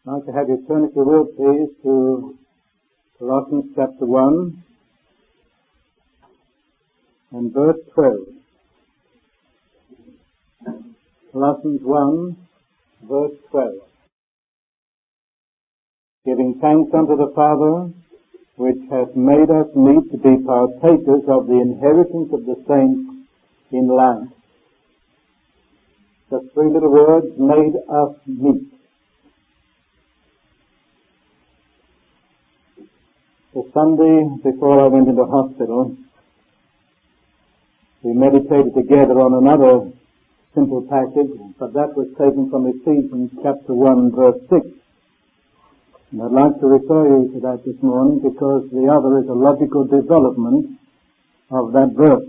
I'd like to have you turn, if you will, please, to Colossians chapter 1 and verse 12. Colossians 1, verse 12. Giving thanks unto the Father, which hath made us meet to be partakers of the inheritance of the saints in light. The three little words, made us meet. The Sunday before I went into hospital, we meditated together on another simple passage, but that was taken from Ephesians chapter 1 verse 6. And I'd like to refer you to that this morning because the other is a logical development of that verse.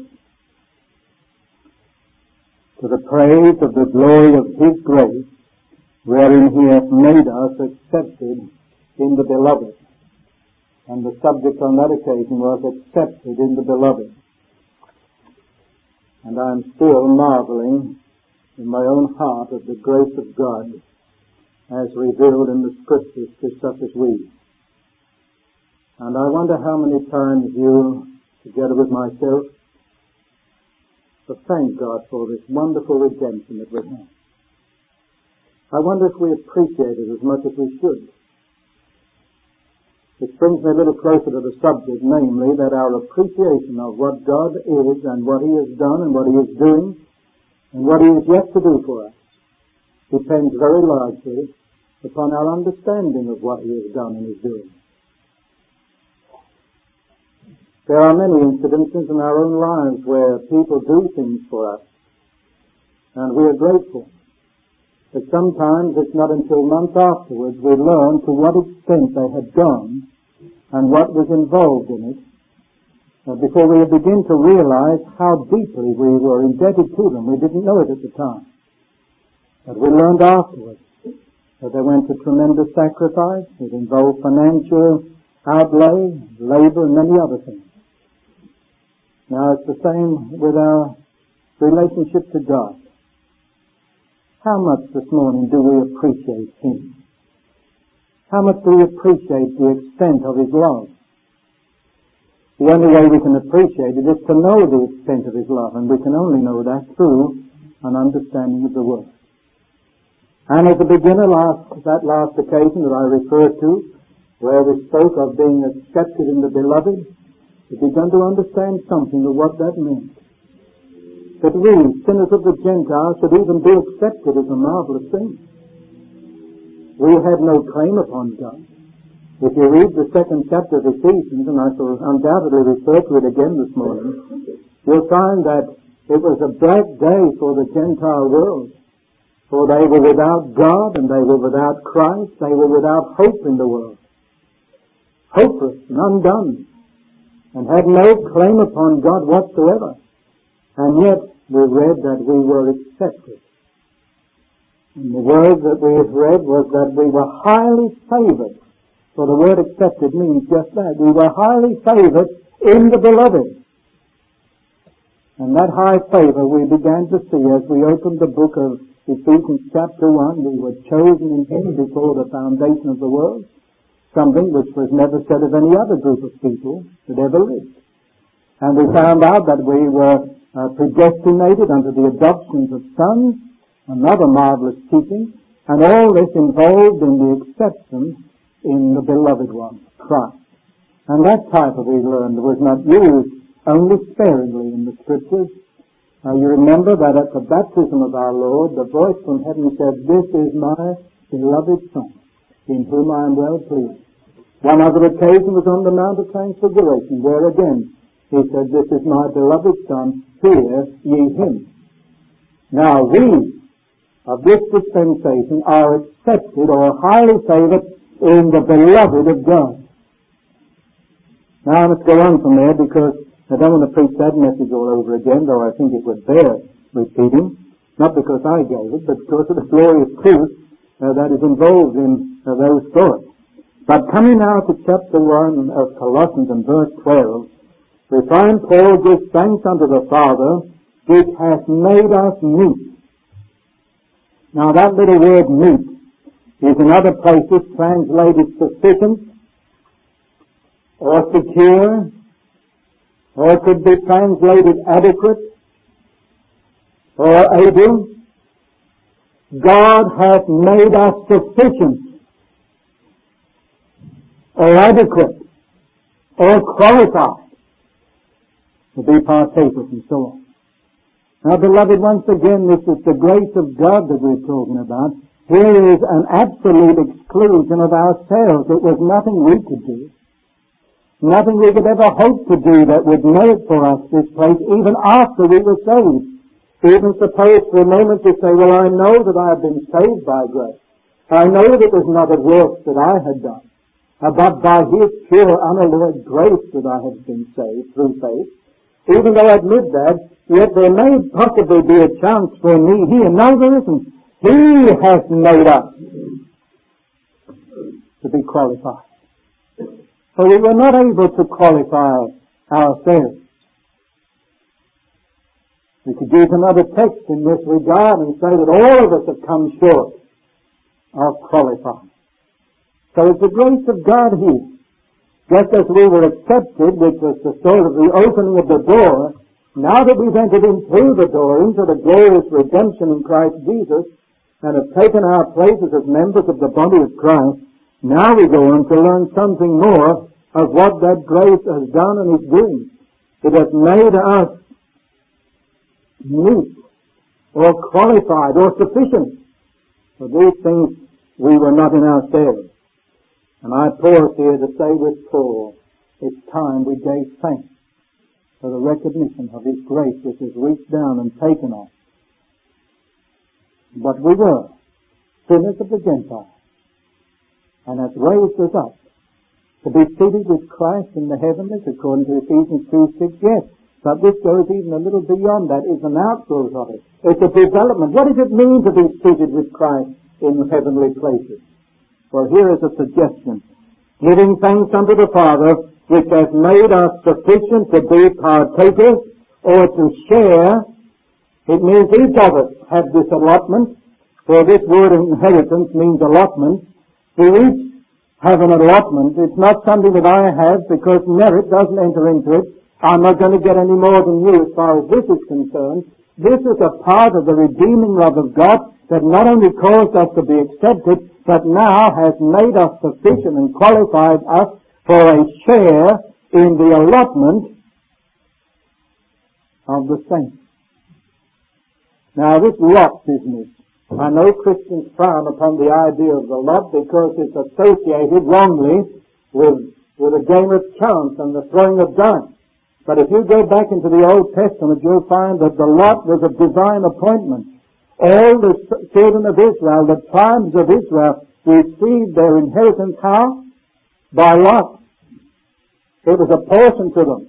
To the praise of the glory of His grace, wherein He hath made us accepted in the Beloved. And the subject on that occasion was accepted in the Beloved. And I am still marveling in my own heart at the grace of God as revealed in the Scriptures to such as we. And I wonder how many times you, together with myself, have thanked God for this wonderful redemption that we have. I wonder if we appreciate it as much as we should. It brings me a little closer to the subject, namely that our appreciation of what God is and what He has done and what He is doing and what He is yet to do for us depends very largely upon our understanding of what He has done and is doing. There are many incidences in our own lives where people do things for us and we are grateful. But sometimes it's not until months afterwards we learn to what extent they had gone and what was involved in it before we begin to realize how deeply we were indebted to them. We didn't know it at the time. But we learned afterwards that they went to tremendous sacrifice. It involved financial outlay, labor, and many other things. Now it's the same with our relationship to God. How much this morning do we appreciate Him? How much do we appreciate the extent of His love? The only way we can appreciate it is to know the extent of His love, and we can only know that through an understanding of the Word. And at the beginner, that last occasion that I referred to, where we spoke of being accepted in the Beloved, we began to understand something of what that meant. That we, sinners of the Gentiles, should even be accepted is a marvelous thing. We had no claim upon God. If you read the second chapter of Ephesians, and I shall undoubtedly refer to it again this morning, you'll find that it was a black day for the Gentile world. For they were without God and they were without Christ. They were without hope in the world. Hopeless and undone. And had no claim upon God whatsoever. And yet we read that we were accepted. And the word that we have read was that we were highly favored. For the word accepted means just that. We were highly favored in the Beloved. And that high favor we began to see as we opened the book of Ephesians chapter 1. We were chosen in Him before the foundation of the world. Something which was never said of any other group of people that ever lived. And we found out that we were predestinated unto the adoptions of sons, another marvelous teaching, and all this involved in the acceptance in the Beloved One, Christ. And that title we learned was not used only sparingly in the Scriptures. You remember that at the baptism of our Lord, the voice from heaven said, "This is my beloved Son, in whom I am well pleased." One other occasion was on the Mount of Transfiguration, where again He said, "This is my beloved Son, hear ye Him." Now we of this dispensation are accepted or highly favored in the Beloved of God. Now I must go on from there because I don't want to preach that message all over again, though I think it would bear repeating, not because I gave it, but because of the glorious truth that is involved in those thoughts. But coming now to chapter 1 of Colossians and verse 12, we find Paul gives thanks unto the Father, which hath made us meet. Now that little word meet is in other places translated sufficient or secure, or it could be translated adequate or able. God hath made us sufficient or adequate or qualified to be partakers and so on. Now, beloved, once again, this is the grace of God that we're talking about. Here is an absolute exclusion of ourselves. It was nothing we could do. Nothing we could ever hope to do that would merit for us this place, even after we were saved. Even suppose for a moment you say, well, I know that I have been saved by grace. I know that it was not a work that I had done, but by His pure, unalloyed grace that I have been saved through faith. Even though I admit that, yet there may possibly be a chance for me here. No, there isn't. He has made us to be qualified. For we were not able to qualify ourselves. We could use another text in this regard and say that all of us have come short of qualifying. So it's the grace of God here. Just as we were accepted, which was the sort of the opening of the door, now that we've entered in through the door into the glorious redemption in Christ Jesus and have taken our places as members of the body of Christ, now we go on to learn something more of what that grace has done and is doing. It has made us meet or qualified or sufficient for these things we were not in ourselves. And I pause here to say with Paul, it's time we gave thanks for the recognition of His grace which has reached down and taken us. But we were sinners of the Gentiles and has raised us up to be seated with Christ in the heavenlies according to Ephesians 2:6. Yes, but this goes even a little beyond that. It's an outgrowth of it. It's a development. What does it mean to be seated with Christ in the heavenly places? Well, here is a suggestion. Giving thanks unto the Father, which has made us sufficient to be partakers or to share. It means each of us have this allotment, for this word inheritance means allotment. We each have an allotment. It's not something that I have because merit doesn't enter into it. I'm not going to get any more than you as far as this is concerned. This is a part of the redeeming love of God that not only caused us to be accepted, but now has made us sufficient and qualified us for a share in the allotment of the saints. Now this lot business, I know Christians frown upon the idea of the lot because it's associated wrongly with a game of chance and the throwing of dice. But if you go back into the Old Testament, you'll find that the lot was a divine appointment. All the children of Israel, the tribes of Israel, received their inheritance how? By lot. It was a portion to them.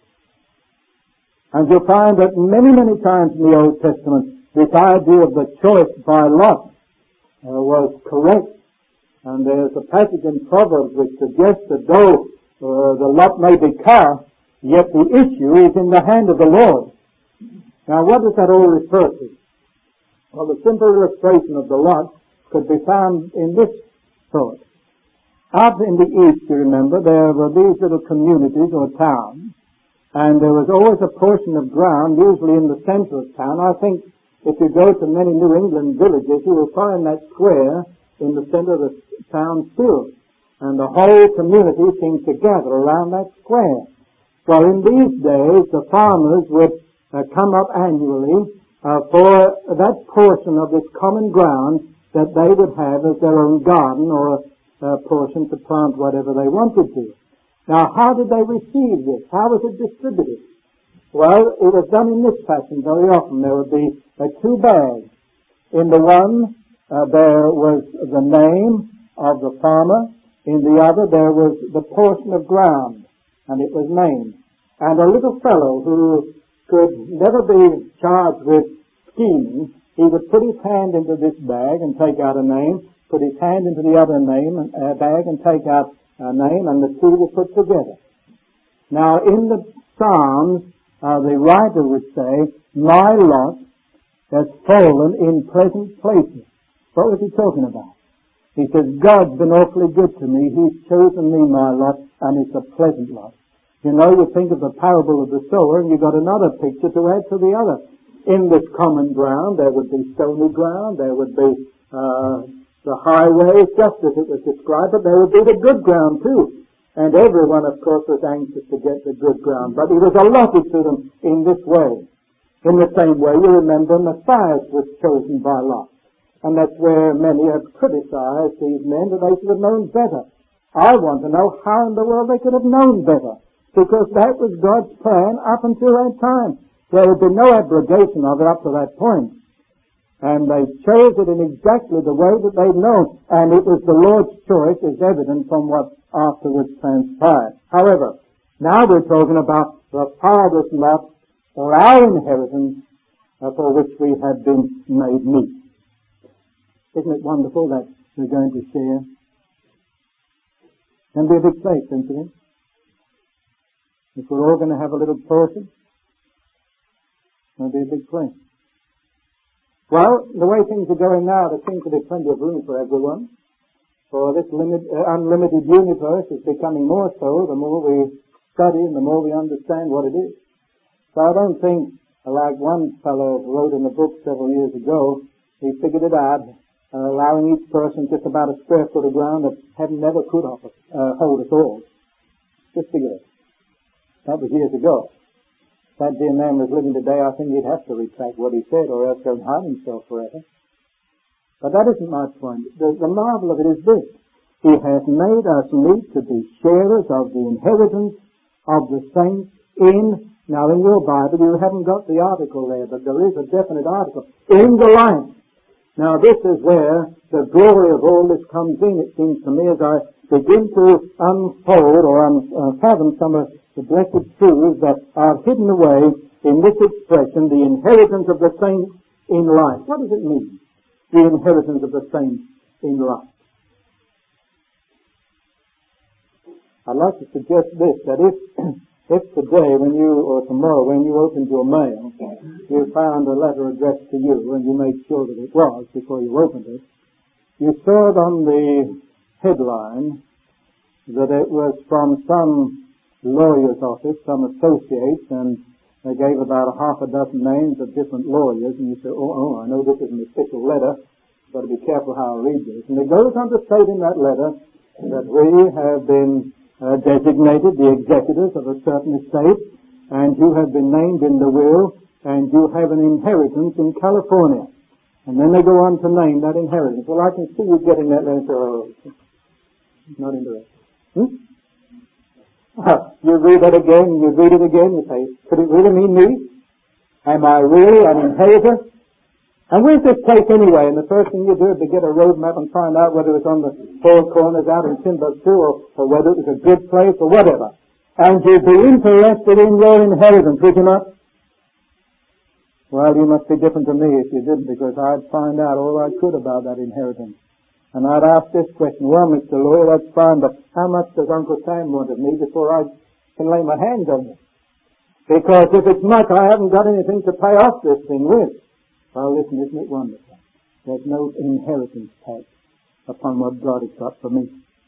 And you'll find that many, many times in the Old Testament, this idea of the choice by lot was correct. And there's a passage in Proverbs which suggests that though the lot may be cast, yet the issue is in the hand of the Lord. Now what does that all refer to? Well, the simple illustration of the lot could be found in this sort. Out in the east, you remember, there were these little communities or towns, and there was always a portion of ground, usually in the center of town. I think if you go to many New England villages, you will find that square in the center of the town still. And the whole community seems to gather around that square. Well, in these days, the farmers would come up annually for that portion of this common ground that they would have as their own garden or a portion to plant whatever they wanted to. Now, how did they receive this? How was it distributed? Well, it was done in this fashion very often. There would be two bags. In the one, there was the name of the farmer. In the other, there was the portion of ground, and it was named. And a little fellow who could never be charged with scheming, he would put his hand into this bag and take out a name, put his hand into the other bag and take out a name, and the two were put together. Now, in the Psalms, the writer would say, my lot has fallen in pleasant places. What was he talking about? He says, God's been awfully good to me. He's chosen me my lot, and it's a pleasant lot. You know, you think of the parable of the sower, and you've got another picture to add to the other. In this common ground, there would be stony ground, there would be the highway, just as it was described, but there would be the good ground too. And everyone, of course, was anxious to get the good ground, but it was allotted to them in this way. In the same way, you remember Matthias was chosen by Lot. And that's where many have criticized these men, that they should have known better. I want to know how in the world they could have known better, because that was God's plan up until that time. There had been no abrogation of it up to that point. And they chose it in exactly the way that they'd known. And it was the Lord's choice, as evident from what afterwards transpired. However, now we're talking about the Father's lot, or our inheritance, for which we have been made meet. Isn't it wonderful that we're going to share? And be a big place, isn't it? If we're all going to have a little portion, it'll be a big place. Well, the way things are going now, there seems to be plenty of room for everyone. For this unlimited universe is becoming more so the more we study and the more we understand what it is. So I don't think, like one fellow wrote in a book several years ago, he figured it out, allowing each person just about a square foot of ground that heaven never could hold us all. Just figure it. That was years ago. If that dear man was living today, I think he'd have to retract what he said, or else go and hide himself forever. But that isn't my point. The marvel of it is this. He has made us meet to be sharers of the inheritance of the saints in, now in your Bible you haven't got the article there, but there is a definite article, in the light. Now this is where the glory of all this comes in, it seems to me, as I begin to unfold or unfathom some of the blessed truths that are hidden away in this expression, the inheritance of the saints in light. What does it mean, the inheritance of the saints in light? I'd like to suggest this, that if today or tomorrow when you opened your mail, you found a letter addressed to you, and you made sure that it was before you opened it, you saw it on the headline that it was from some lawyer's office, some associates, and they gave about half a dozen names of different lawyers, and you say, I know this is an official letter, I've got to be careful how I read this. And it goes on to state in that letter that we have been designated the executors of a certain estate, and you have been named in the will, and you have an inheritance in California. And then they go on to name that inheritance. Well, I can see you getting that letter. Not interested. You read that again, and you read it again, you say, could it really mean me? Am I really an inheritor? And where's this place anyway? And the first thing you do is to get a road map and find out whether it's on the four corners out in Timbuktu or whether it was a good place or whatever. And you'd be interested in your inheritance, would you not? Well, you must be different to me if you didn't, because I'd find out all I could about that inheritance. And I'd ask this question, well, Mr. Lawyer, that's fine, but how much does Uncle Sam want of me before I can lay my hands on it? Because if it's much, I haven't got anything to pay off this thing with. Well, listen, isn't it wonderful? There's no inheritance tax upon what God has got for me.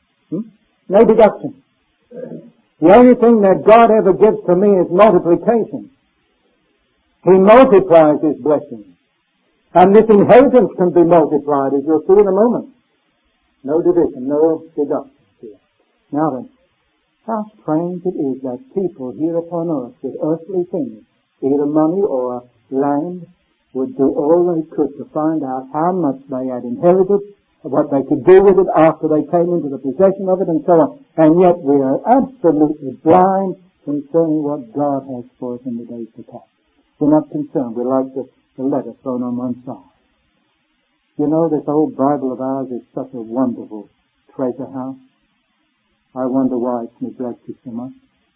No deduction. The only thing that God ever gives to me is multiplication. He multiplies His blessings. And this inheritance can be multiplied, as you'll see in a moment. No division, no deduction here. Now then, how strange it is that people here upon earth with earthly things, either money or land, would do all they could to find out how much they had inherited, what they could do with it after they came into the possession of it, and so on. And yet we are absolutely blind concerning what God has for us in the days to come. We're not concerned. We're like the letter thrown on one side. You know, this old Bible of ours is such a wonderful treasure house. I wonder why it's neglected so much.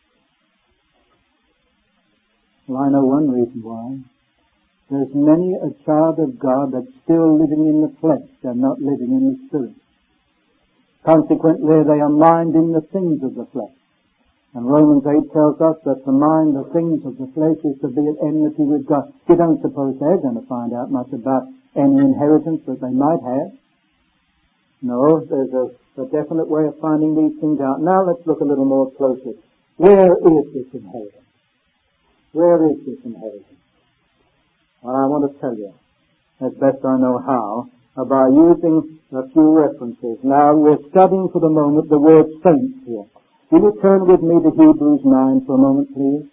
Well, I know one reason why. There's many a child of God that's still living in the flesh and not living in the Spirit. Consequently, they are minding the things of the flesh. And Romans 8 tells us that to mind the things of the flesh is to be at enmity with God. You don't suppose they're going to find out much about any inheritance that they might have. No, there's a definite way of finding these things out. Now let's look a little more closely. Where is this inheritance? Where is this inheritance? Well, I want to tell you, as best I know how, by using a few references. Now, we're studying for the moment the word saints here. Will you turn with me to Hebrews 9 for a moment, please?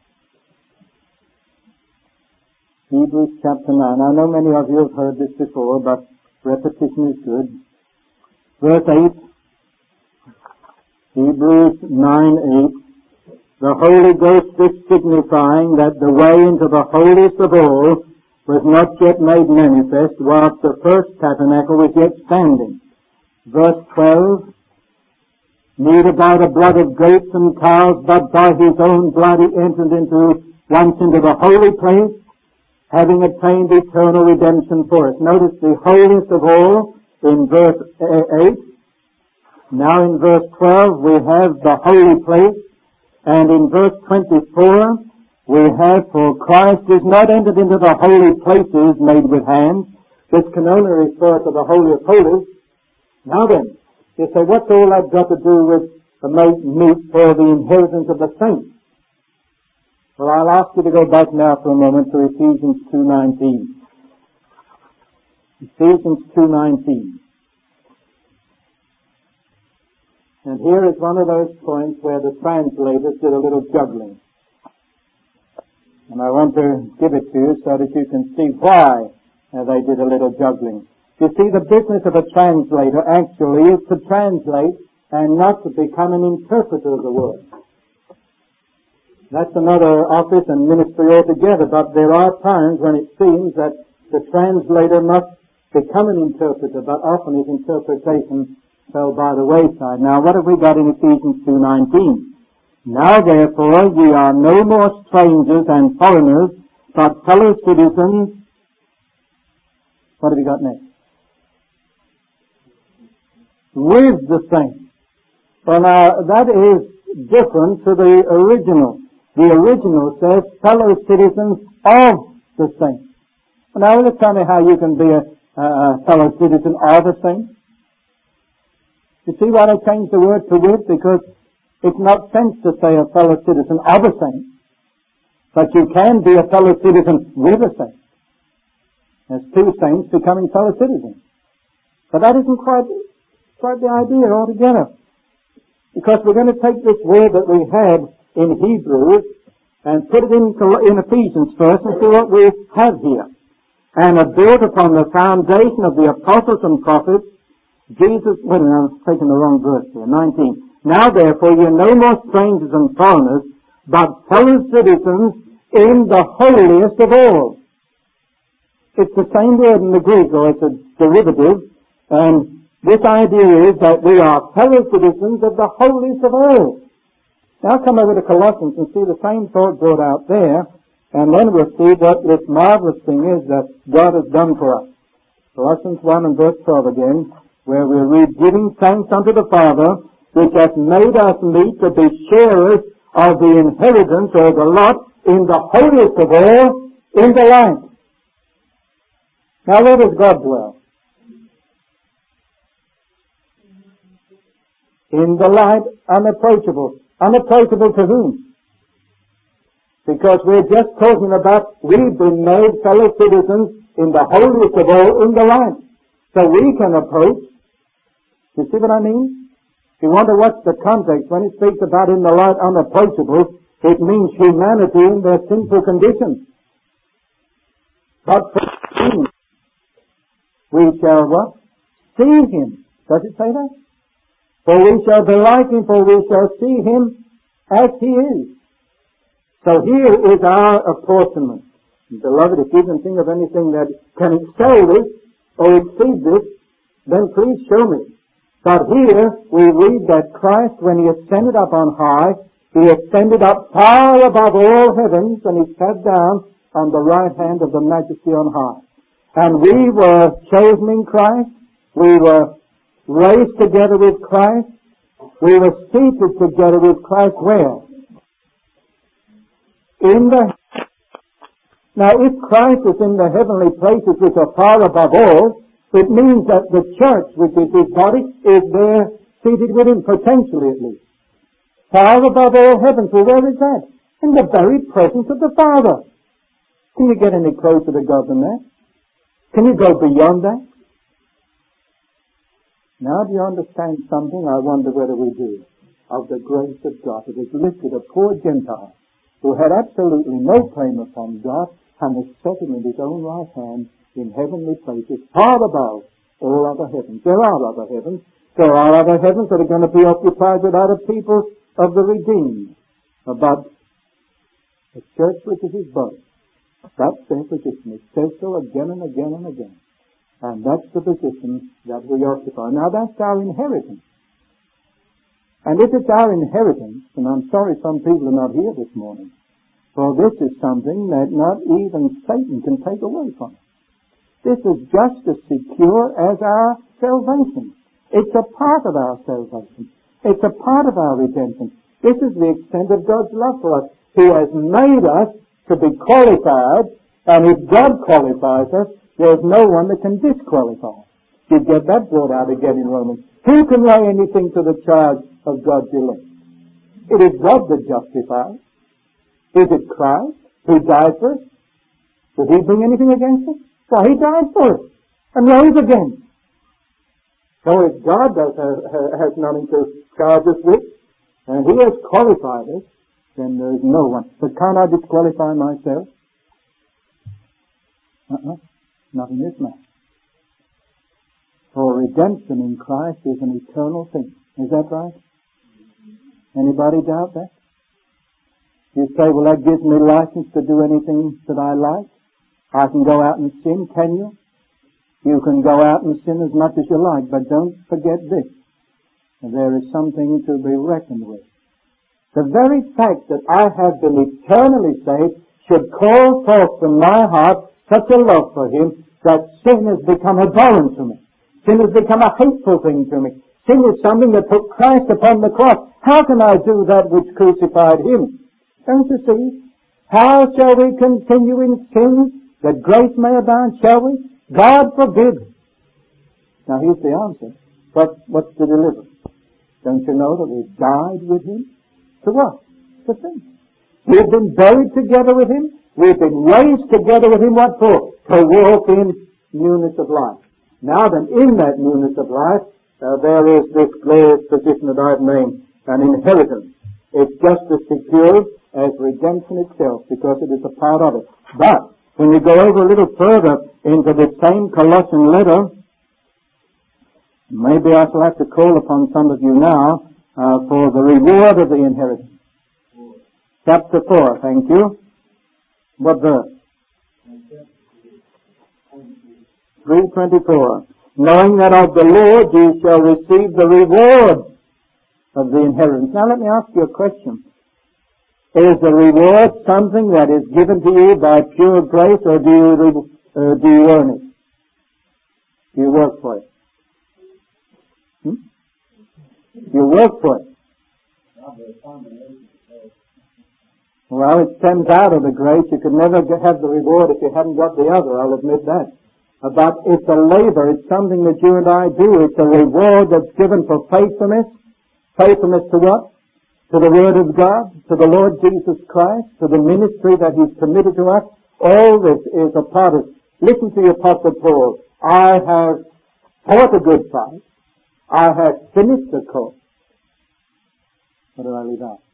Hebrews chapter 9. I know many of you have heard this before, but repetition is good. Verse 8. Hebrews 9:8. The Holy Ghost is signifying that the way into the holiest of all was not yet made manifest, whilst the first tabernacle was yet standing. Verse 12, neither by the blood of goats and cows, but by his own blood he entered once into the holy place, having obtained eternal redemption for us. Notice the holiest of all in verse 8. Now in verse 12 we have the holy place, and in verse 24 we have, for Christ is not entered into the holy places made with hands, which can only refer to the Holy of Holies. Now then, you say, what's all that got to do with the meat for the inheritance of the saints? Well, I'll ask you to go back now for a moment to Ephesians 2:19. Ephesians 2:19. And here is one of those points where the translators did a little juggling. And I want to give it to you so that you can see why they did a little juggling. You see, the business of a translator actually is to translate and not to become an interpreter of the Word. That's another office and ministry altogether, but there are times when it seems that the translator must become an interpreter, but often his interpretation fell by the wayside. Now, what have we got in Ephesians 2:19? Now, therefore, ye are no more strangers and foreigners, but fellow citizens. What have we got next? With the saints. Well, now, that is different to the original. The original says fellow citizens of the saints. Now, will you tell me how you can be a fellow citizen of the saints? You see why I changed the word to with? Because it's not sense to say a fellow citizen of a saint, but you can be a fellow citizen with a saint. There's two saints becoming fellow citizens. But that isn't quite the idea altogether. Because we're going to take this word that we had in Hebrews and put it in Ephesians first and see what we have here. And are built upon the foundation of the apostles and prophets, Jesus, wait a minute, I'm taking the wrong verse here, 19. Now therefore ye are no more strangers and foreigners, but fellow citizens in the holiest of all. It's the same word in the Greek, or it's a derivative, and this idea is that we are fellow citizens of the holiest of all. Now come over to Colossians and see the same thought brought out there, and then we'll see what this marvelous thing is that God has done for us. Colossians 1 and verse 12 again, where we read, giving thanks unto the Father, which hath made us meet to be sharers of the inheritance or the lot in the holiest of all, in the light. Now where does God dwell? In the light, unapproachable. Unapproachable to whom? Because we're just talking about we've been made fellow citizens in the holiest of all, in the light. So we can approach. You see what I mean? If you wonder what's the context, when it speaks about in the light unapproachable, it means humanity in their sinful condition. But for him, we shall what? See him. Does it say that? For we shall be like him, for we shall see him as he is. So here is our apportionment. Beloved, if you can think of anything that can excel this or exceed this, then please show me. But here we read that Christ, when he ascended up on high, he ascended up far above all heavens, and he sat down on the right hand of the Majesty on high. And we were chosen in Christ. We were raised together with Christ. We were seated together with Christ where? In the... Now, if Christ is in the heavenly places which are far above all, It means that the church, which is his body, is there seated with him, potentially at least. Far above all heavens. Well, where is that? In the very presence of the Father. Can you get any closer to God than that? Can you go beyond that? Now do you understand something? I wonder whether we do. Of the grace of God. It has lifted a poor Gentile who had absolutely no claim upon God and has set him in his own right hand in heavenly places, far above all other heavens. There are other heavens. There are other heavens that are going to be occupied with other people of the redeemed. But the church which is his body, that's their position. It says so again and again and again. And that's the position that we occupy. Now that's our inheritance. And if it's our inheritance, and I'm sorry some people are not here this morning, for this is something that not even Satan can take away from us. This is just as secure as our salvation. It's a part of our salvation. It's a part of our redemption. This is the extent of God's love for us. He has made us to be qualified, and if God qualifies us, there's no one that can disqualify. You get that brought out again in Romans. Who can lay anything to the charge of God's elect? It is God that justifies. Is it Christ who died for us? Did he bring anything against us? Why, he died for us and rose again. So if God has nothing to charge us with, and he has qualified us, then there is no one. But can't I disqualify myself? Not in this matter. For redemption in Christ is an eternal thing. Is that right? Anybody doubt that? You say, well, that gives me license to do anything that I like. I can go out and sin, can you? You can go out and sin as much as you like, but don't forget this. There is something to be reckoned with. The very fact that I have been eternally saved should call forth from my heart such a love for him that sin has become abhorrent to me. Sin has become a hateful thing to me. Sin is something that put Christ upon the cross. How can I do that which crucified him? Don't you see? How shall we continue in sin that grace may abound? Shall we? God forbid. Now here's the answer. What's the deliverance? Don't you know that we died with him? To what? To sin. We've been buried together with him. We've been raised together with him. What for? To walk in newness of life. Now then, in that newness of life, there is this glorious position that I've named, an inheritance. It's just as secure as redemption itself, because it is a part of it. But when you go over a little further into the same Colossian letter, maybe I shall have to call upon some of you now for the reward of the inheritance. Chapter 4, thank you. What verse? 3:24. Knowing that of the Lord you shall receive the reward of the inheritance. Now let me ask you a question. Is the reward something that is given to you by pure grace, or do you earn it? Do you work for it? You work for it. Well, it stems out of the grace. You could never have the reward if you hadn't got the other, I'll admit that. But it's a labor. It's something that you and I do. It's a reward that's given for faithfulness. Faithfulness to what? To the Word of God, to the Lord Jesus Christ, to the ministry that He's committed to us. All this is a part of it. Listen to the Apostle Paul. I have fought a good fight. I have finished the course. What did I leave out?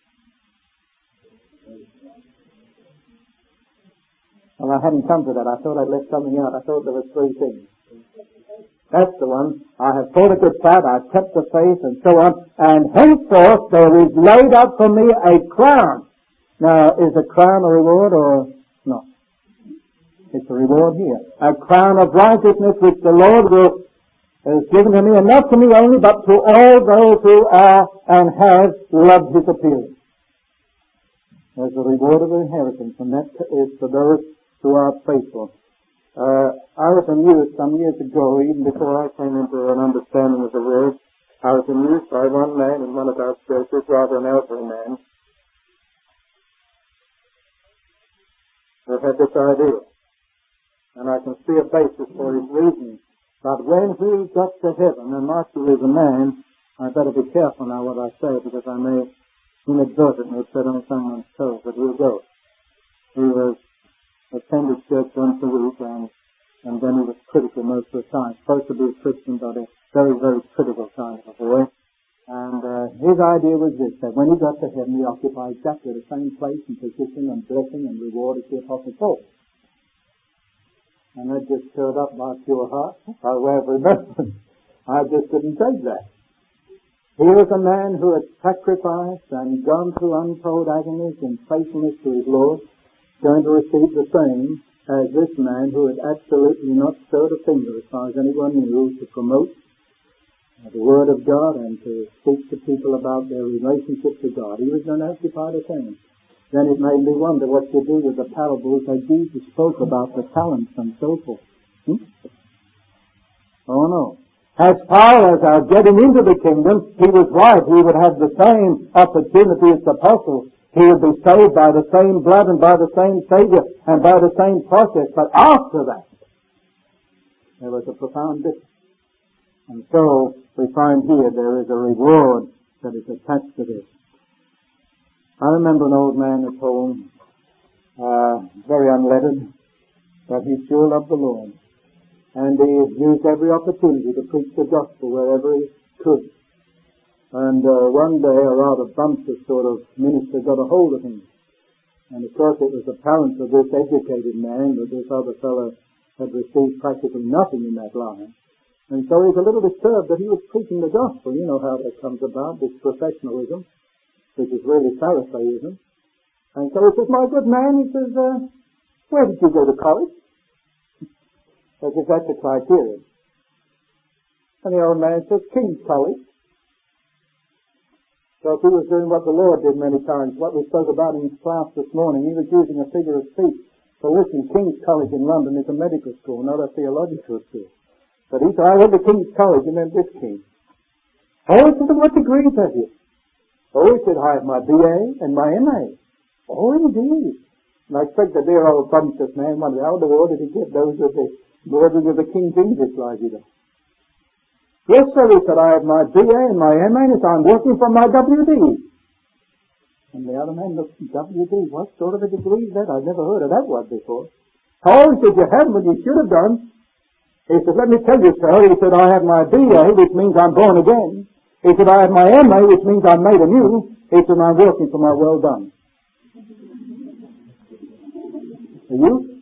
Well, I hadn't come to that. I thought I'd left something out. I thought there were three things. That's the one. I have fought a good fight. I've kept the faith, and so on. And henceforth there is laid up for me a crown. Now, is a crown a reward or not? It's a reward here. A crown of righteousness which the Lord has given to me, and not to me only, but to all those who are and have loved His appearing. There's a reward of inheritance, and that is for those who are faithful. I was amused some years ago, even before I came into an understanding of the word, I was amused by one man in one of our churches, rather an elderly man, who had this idea. And I can see a basis for his reasoning. But when he got to heaven, and Marshall is a man, I better be careful now what I say, because I may inadvertently tread on someone's toes, but he'll go. He was attended church once a week, and then he was critical most of the time. Supposed to be a Christian, but a very, very critical kind of a boy. And his idea was this, that when he got to heaven, he occupied exactly the same place and position and blessing and reward as the Apostle Paul. And that just stirred up my pure heart by way of remembrance. I just couldn't take that. He was a man who had sacrificed and gone through untold agonies in faithfulness to his Lord, going to receive the same as this man who had absolutely not stirred a finger, as far as anyone knew, to promote the Word of God and to speak to people about their relationship to God. He was going to occupy the same. Then it made me wonder what to do with the parables that Jesus spoke about, the talents and so forth. Oh no. As far as our getting into the kingdom, he was right. He would have the same opportunity as the apostles. He would be saved by the same blood and by the same Savior and by the same process. But after that, there was a profound difference. And so we find here there is a reward that is attached to this. I remember an old man at home, very unlettered, but he sure loved the Lord. And he used every opportunity to preach the gospel wherever he could. And one day a rather bumptious sort of minister got a hold of him. And of course it was apparent to this educated man that this other fellow had received practically nothing in that line. And so he was a little disturbed that he was preaching the gospel. You know how that comes about, this professionalism, which is really Pharisaism. And so he says, my good man, he says, where did you go to college? As if that's a criterion. And the old man says, King's College. So if he was doing what the Lord did many times, what we spoke about in class this morning, he was using a figure of speech. So listen, King's College in London is a medical school, not a theological school. But he said, I went to King's College, and then this king. Oh, he said, what degrees have you? Oh, he said, I have my BA and my MA. Oh, indeed. And I expect the dear old bumptious man wondered, how in the world did he get those with the bordering of the King's English like he does? Yes, sir, he said, I have my BA and my MA, and I'm working for my WD. And the other man looked, WD, what sort of a degree is that? I've never heard of that one before. Oh, he said, you haven't, but you should have done. He said, let me tell you, sir. He said, I have my BA, which means I'm born again. He said, I have my MA, which means I'm made anew. He said, I'm working for my well done. Are you?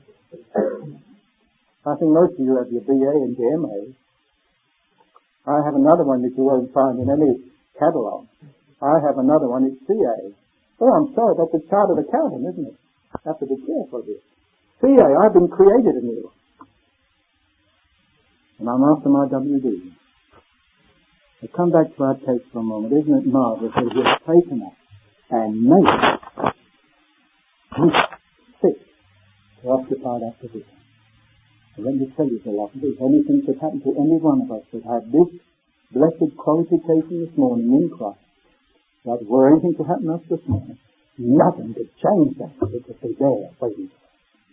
I think most of you have your BA and your MA. I have another one that you won't find in any catalogue. I have another one, it's CA. Oh, I'm sorry, that's a chartered accountant, isn't it? I have to be careful here. CA, I've been created anew. And I'm after my WD. So come back to our text for a moment. Isn't it marvelous that he has taken us and made us fit to occupy that position? And let me tell you, beloved, if anything should happen to any one of us that had this blessed qualification this morning in Christ, that were anything to happen to us this morning, nothing could change that. It would be there waiting for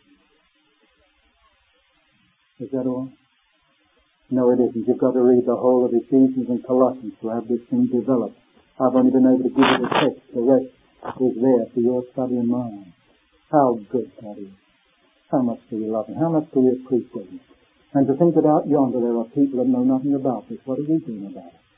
us. Is that all? No, it isn't. You've got to read the whole of Ephesians and Colossians to have this thing developed. I've only been able to give you the text. The rest is there for your study and mine. How good that is. How much do we love Him? How much do we appreciate Him? And to think that out yonder there are people that know nothing about this. What are we doing about it?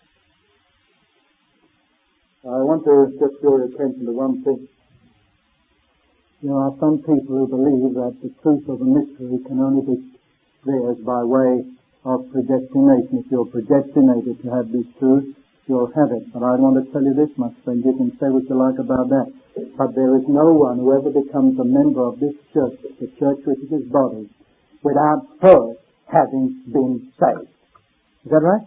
I want to just draw your attention to one thing. There are some people who believe that the truth of a mystery can only be theirs by way of predestination. If you're predestinated to have this truth, you'll have it. But I want to tell you this much, friend. You can say what you like about that. But there is no one who ever becomes a member of this church, the church which is His body, without first having been saved. Is that right?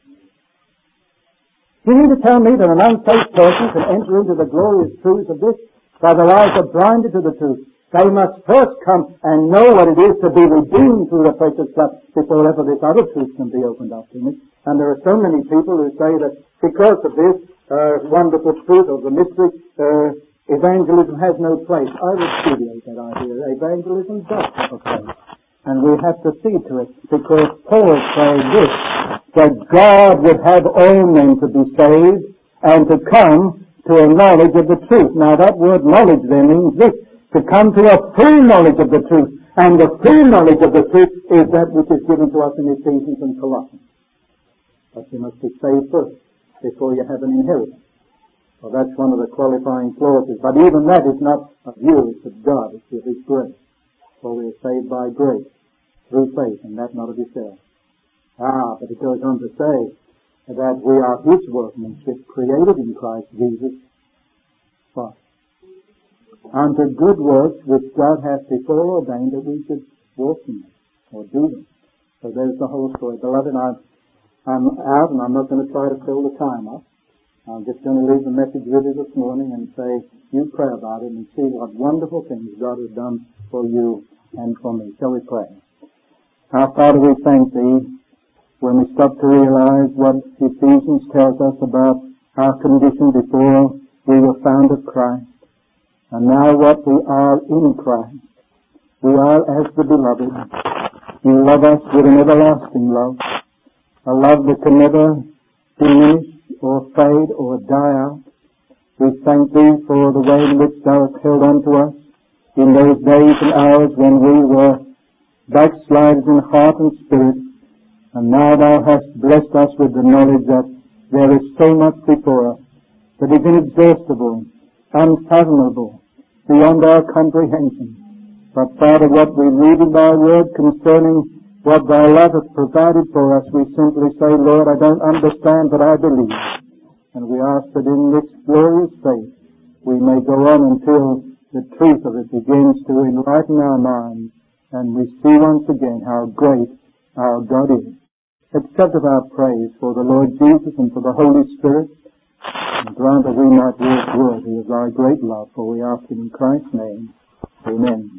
You mean to tell me that an unsaved person can enter into the glorious truths of this? For their eyes are blinded to the truth. They must first come and know what it is to be redeemed through the precious blood before ever this other truth can be opened up to me. And there are so many people who say that because of this wonderful truth of the mystery, evangelism has no place. I repudiate that idea. Evangelism does have a place. And we have to see to it, because Paul said this, that God would have all men to be saved and to come to a knowledge of the truth. Now that word knowledge there means this, to come to a full knowledge of the truth. And the full knowledge of the truth is that which is given to us in Ephesians and Colossians. But you must be saved first before you have an inheritance. Well, that's one of the qualifying clauses. But even that is not of you, it's of God, it's of His grace. For we are saved by grace, through faith, and that not of yourself. But it goes on to say that we are His workmanship, created in Christ Jesus, for unto good works which God hath before ordained that we should walk in them, or do them. So there's the whole story. Beloved, I'm out, and I'm not going to try to fill the time up. I'm just going to leave the message with you this morning and say, you pray about it and see what wonderful things God has done for you and for me. Shall we pray? Our Father, we thank Thee when we stop to realize what Ephesians tells us about our condition before we were found of Christ, and now what we are in Christ. We are as the beloved. You love us with an everlasting love, a love that can never diminish or fade or die out. We thank Thee for the way in which Thou hast held on to us in those days and hours when we were backsliders in heart and spirit, and now Thou hast blessed us with the knowledge that there is so much before us that is inexhaustible, unfathomable, beyond our comprehension. But Father, what we read in Thy Word concerning what Thy love hath provided for us, we simply say, Lord, I don't understand, but I believe. And we ask that in this glorious faith we may go on until the truth of it begins to enlighten our minds, and we see once again how great our God is. Accept of our praise for the Lord Jesus and for the Holy Spirit, and grant that we might walk worthy of Thy great love, for we ask it in Christ's name. Amen.